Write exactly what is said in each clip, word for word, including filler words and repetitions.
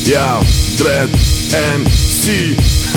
Я Дред эм си.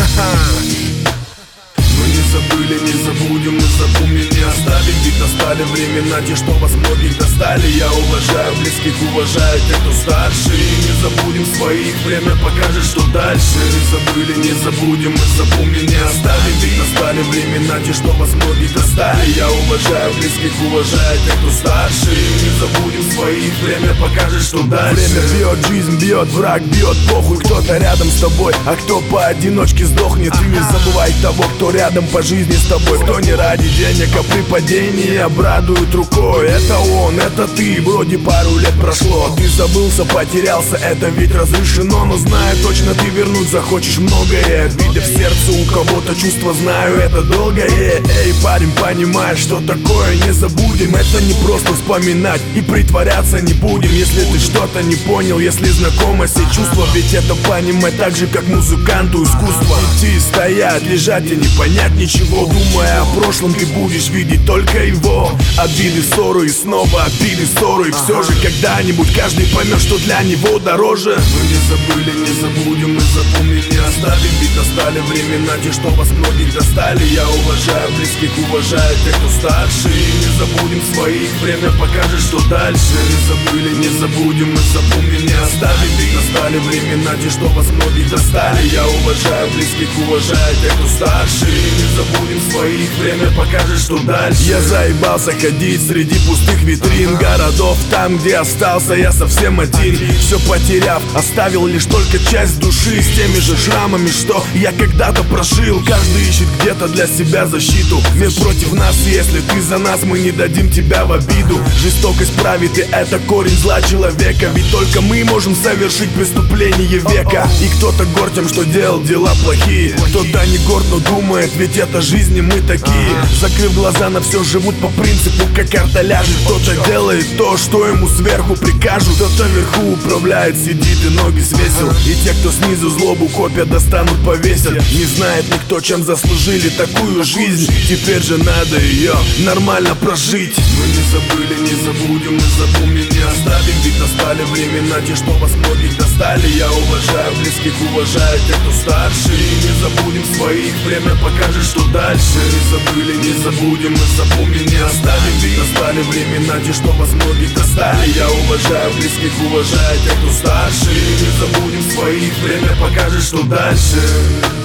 Мы не забыли, не забудем, мы запомним, не оставим. Ведь настали времена, те, что вас многих достали. Я уважаю близких, уважаю тех, кто старше. И не забудем своих, время покажет, что дальше. Не забыли, не забудем, мы запомним, не оставим. Ведь настали времена, те, что вас многих достали. Я уважаю близких, уважаю тех, кто старше. И не забудем своих, время покажет, что дальше. Время бьет, жизнь бьет, враг бьет, похуй. Кто-то рядом с тобой, а кто поодиночке сдохнет. И не забывай того, кто рядом по жизни с тобой. Кто не ради денег, а при падении обрадует рукой. Это он, это ты, вроде пару лет прошло. Ты забылся, потерялся, это ведь разрешено. Но зная точно, ты вернуть захочешь многое. Видя в сердце у кого-то чувства, знаю, это долгое. Эй, парень, понимаешь, что такое не забудем. Это не просто вспоминать и притворяться не будем. Если ты что-то не понял, если знакомо все чувства. Ведь это понимать так же, как музыканту искусство. Идти, стоять, лежать и не понять ничего. Думая о прошлом, ты будешь видеть только его. Обиды, ссоры и снова обиды, ссоры. И все же когда-нибудь каждый поймет, что для него дороже. Мы не забыли, не забудем, мы запомним, не оставим. Ведь настали времена, те, что вас многих достали. Я уважаю близких, уважаю тех, кто старше. И не забудем своих, время покажет, что дальше. Не забыли, не забудем, мы запомним, не оставим. Ведь настали времена, те, что вас многих достали. Я уважаю близких, уважаю тех, кто старше. И не забудем своих, время покажет, что дальше. Я заебался ходить среди пустых витрин городов, там, где остался я совсем один. Все потеряв, оставил лишь только часть души, с теми же шрамами, что я когда-то прожил. Каждый ищет где-то для себя защиту. Мир против нас, и если ты за нас, мы не дадим тебя в обиду. Жестокость правит, и это корень зла человека. Ведь только мы можем совершить преступление века. И кто-то горд тем, что делал дела плохие, кто-то не горд, но думает, ведь это жизнь, и мы такие. Закрыв глаза на все, живут по принципу, как карта ляжет. Кто-то делает то, что ему сверху прикажут. Кто-то вверху управляет, сидит и ноги свесил. И те, кто снизу злобу копят, достанут, повесят. Не знает никто, чем заслужили такую жизнь. Теперь же надо ее нормально прожить. Мы не забыли, не забудем, мы запомним, не оставим. Ведь настали времена, те, что вас многих достали. Я уважаю близких, уважаю тех, кто старше. И не забудем своих, время покажет, что дальше. Не забыли, не забудем, мы запомним, не оставим. Ведь настали времена, те, что вас многих достали. Я уважаю близких, уважаю тех, кто старше. И не забудем своих, время покажет, что дальше.